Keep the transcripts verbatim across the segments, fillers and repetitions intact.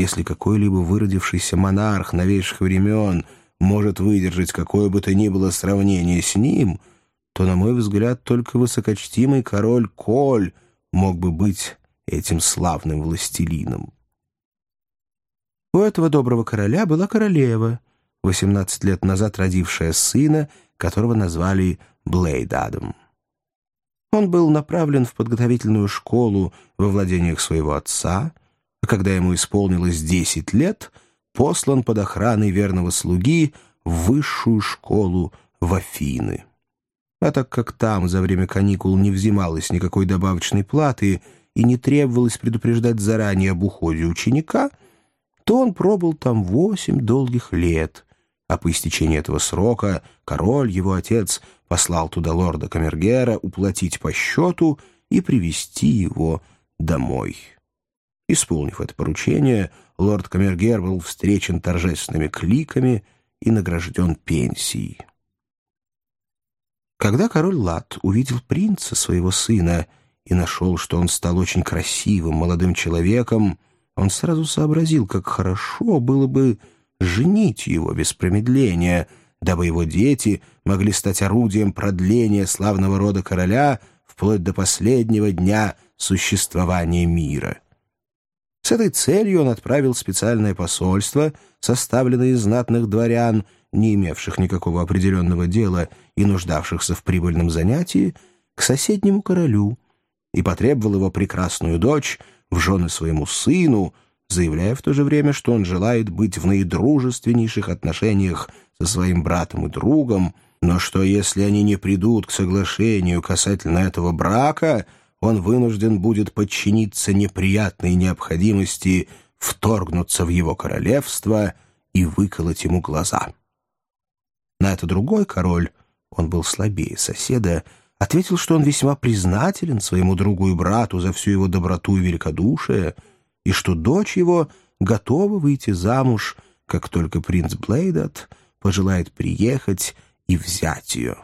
Если какой-либо выродившийся монарх новейших времен может выдержать какое бы то ни было сравнение с ним, то, на мой взгляд, только высокочтимый король Коль мог бы быть этим славным властелином. У этого доброго короля была королева, восемнадцать лет назад родившая сына, которого назвали Блейдадом. Он был направлен в подготовительную школу во владениях своего отца, а когда ему исполнилось десять лет, послан под охраной верного слуги в высшую школу в Афины. А так как там за время каникул не взималось никакой добавочной платы и не требовалось предупреждать заранее об уходе ученика, то он пробыл там восемь долгих лет, а по истечении этого срока король, его отец, послал туда лорда Камергера уплатить по счету и привести его домой. Исполнив это поручение, лорд Камергер был встречен торжественными кликами и награжден пенсией. Когда король Лад увидел принца, своего сына, и нашел, что он стал очень красивым молодым человеком, он сразу сообразил, как хорошо было бы женить его без промедления, дабы его дети могли стать орудием продления славного рода короля вплоть до последнего дня существования мира. С этой целью он отправил специальное посольство, составленное из знатных дворян, не имевших никакого определенного дела и нуждавшихся в прибыльном занятии, к соседнему королю, и потребовал его прекрасную дочь в жены своему сыну, заявляя в то же время, что он желает быть в наидружественнейших отношениях со своим братом и другом, но что если они не придут к соглашению касательно этого брака, он вынужден будет подчиниться неприятной необходимости вторгнуться в его королевство и выколоть ему глаза. На это другой король, он был слабее соседа, ответил, что он весьма признателен своему другу и брату за всю его доброту и великодушие, и что дочь его готова выйти замуж, как только принц Блейдад пожелает приехать и взять ее.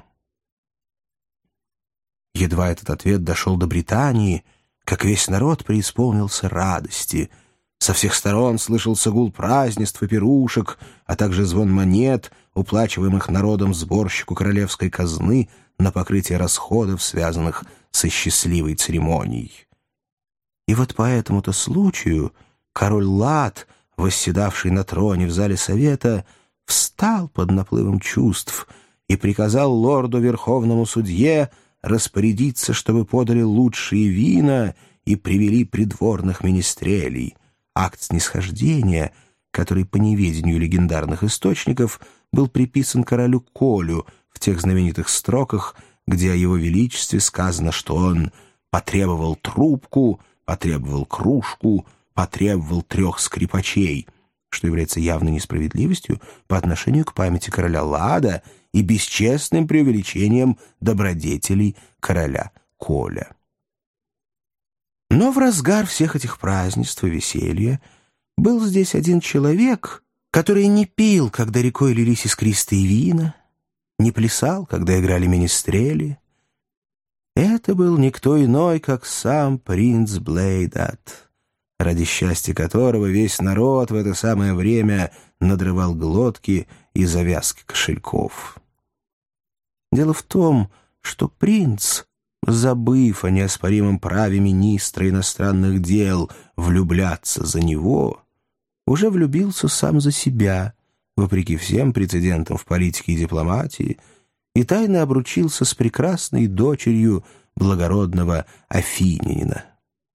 Едва этот ответ дошел до Британии, как весь народ преисполнился радости. Со всех сторон слышался гул празднеств и пирушек, а также звон монет, уплачиваемых народом сборщику королевской казны на покрытие расходов, связанных со счастливой церемонией. И вот по этому-то случаю король Лад, восседавший на троне в зале совета, встал под наплывом чувств и приказал лорду Верховному судье распорядиться, чтобы подали лучшие вина и привели придворных министрелей. Акт снисхождения, который, по неведению легендарных источников, был приписан королю Колю в тех знаменитых строках, где о его величестве сказано, что он потребовал трубку, потребовал кружку, потребовал трех скрипачей, что является явной несправедливостью по отношению к памяти короля Лада и бесчестным преувеличением добродетелей короля Коля. Но в разгар всех этих празднеств и веселья был здесь один человек, который не пил, когда рекой лились искристые вина, не плясал, когда играли министрели. Это был никто иной, как сам принц Блейдад, ради счастья которого весь народ в это самое время надрывал глотки и завязки кошельков. Дело в том, что принц, забыв о неоспоримом праве министра иностранных дел влюбляться за него, уже влюбился сам за себя, вопреки всем прецедентам в политике и дипломатии, и тайно обручился с прекрасной дочерью благородного афинянина.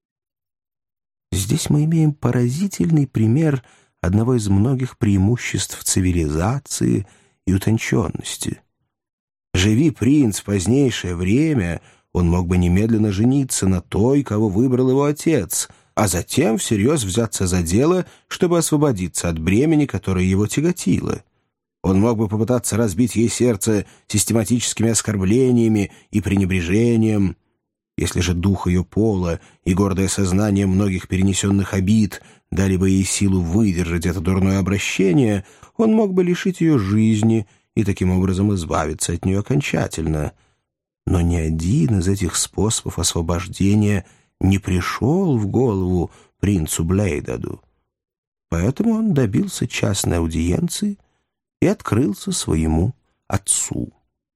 Здесь мы имеем поразительный пример одного из многих преимуществ цивилизации и утонченности. Живи принц в позднейшее время, он мог бы немедленно жениться на той, кого выбрал его отец, а затем всерьез взяться за дело, чтобы освободиться от бремени, которое его тяготило. Он мог бы попытаться разбить ей сердце систематическими оскорблениями и пренебрежением. Если же дух ее пола и гордое сознание многих перенесенных обид дали бы ей силу выдержать это дурное обращение, он мог бы лишить ее жизни и таким образом избавиться от нее окончательно. Но ни один из этих способов освобождения не пришел в голову принцу Блейдаду. Поэтому он добился частной аудиенции и открылся своему отцу.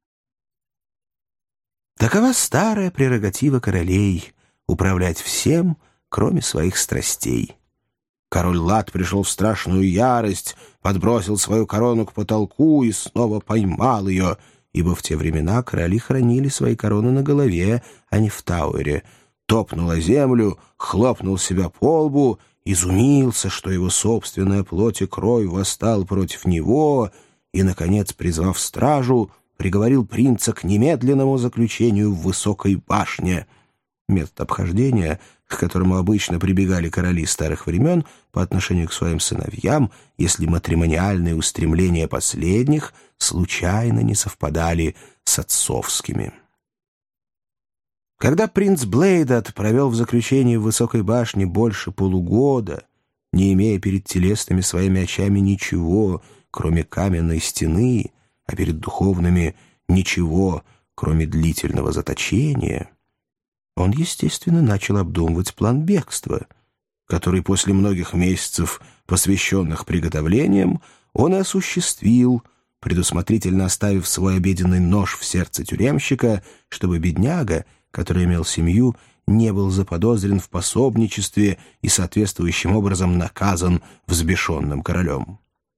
Такова старая прерогатива королей — управлять всем, кроме своих страстей. Король Лад пришел в страшную ярость, подбросил свою корону к потолку и снова поймал ее, ибо в те времена короли хранили свои короны на голове, а не в Тауэре. Топнул о землю, хлопнул себя по лбу, изумился, что его собственная плоть и кровь восстал против него, и, наконец, призвав стражу, приговорил принца к немедленному заключению в высокой башне. Метод обхождения, к которому обычно прибегали короли старых времен по отношению к своим сыновьям, если матримониальные устремления последних случайно не совпадали с отцовскими. Когда принц Блейдат провел в заключении в высокой башне больше полугода, не имея перед телесными своими очами ничего, кроме каменной стены, а перед духовными ничего, кроме длительного заточения, он, естественно, начал обдумывать план бегства, который после многих месяцев, посвященных приготовлениям, он и осуществил, предусмотрительно оставив свой обеденный нож в сердце тюремщика, чтобы бедняга, который имел семью, не был заподозрен в пособничестве и соответствующим образом наказан взбешенным королем.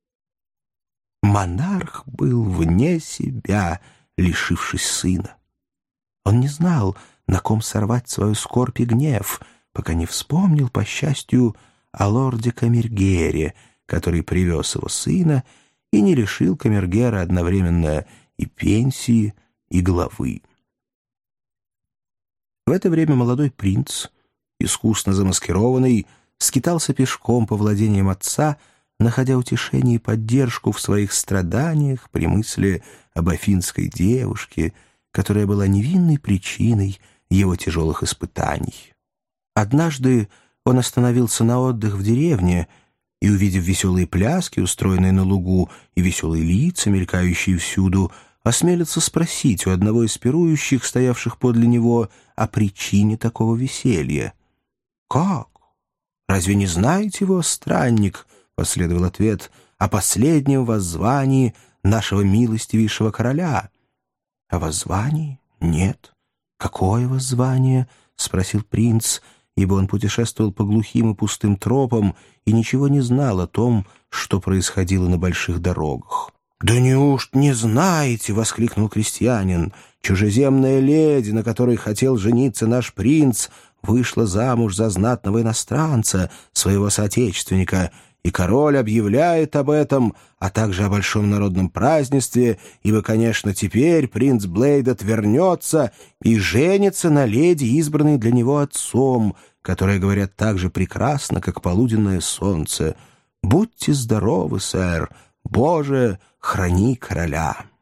Монарх был вне себя, лишившись сына. Он не знал, на ком сорвать свою скорбь и гнев, пока не вспомнил, по счастью, о лорде Камергере, который привез его сына и не лишил Камергера одновременно и пенсии, и главы. В это время молодой принц, искусно замаскированный, скитался пешком по владениям отца, находя утешение и поддержку в своих страданиях при мысли об афинской девушке, которая была невинной причиной его тяжелых испытаний. Однажды он остановился на отдых в деревне и, увидев веселые пляски, устроенные на лугу, и веселые лица, мелькающие всюду, осмелился спросить у одного из пирующих, стоявших подле него, о причине такого веселья. «Как? Разве не знаете его, странник?» — последовал ответ, — «о последнем воззвании нашего милостивейшего короля». «О воззвании? Нет». «Какое воззвание?» — спросил принц, ибо он путешествовал по глухим и пустым тропам и ничего не знал о том, что происходило на больших дорогах. «Да неужто не знаете?» — воскликнул крестьянин. «Чужеземная леди, на которой хотел жениться наш принц, вышла замуж за знатного иностранца, своего соотечественника, и король объявляет об этом, а также о большом народном празднестве, ибо, конечно, теперь принц Блейдат вернется и женится на леди, избранной для него отцом, которая, говорят, так же прекрасна, как полуденное солнце. Будьте здоровы, сэр! Боже, храни короля!»